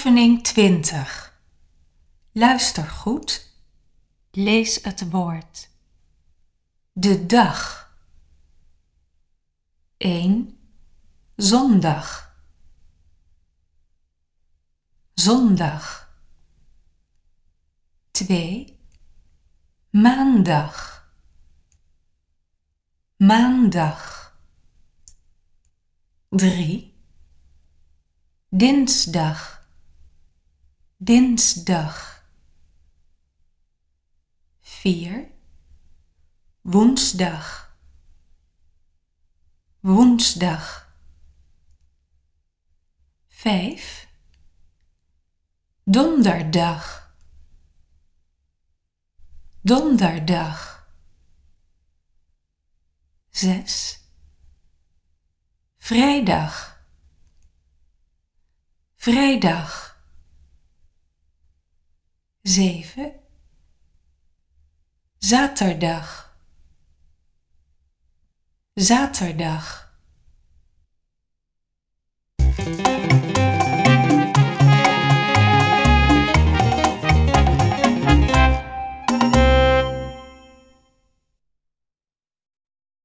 Oefening 20. Luister goed. Lees het woord. De dag. 1. Zondag. Zondag. 2. Maandag. Maandag. 3. Dinsdag. Dinsdag. 4. Woensdag. Woensdag. 5. Donderdag. Donderdag. 6. Vrijdag. Vrijdag. 7. Zaterdag. Zaterdag.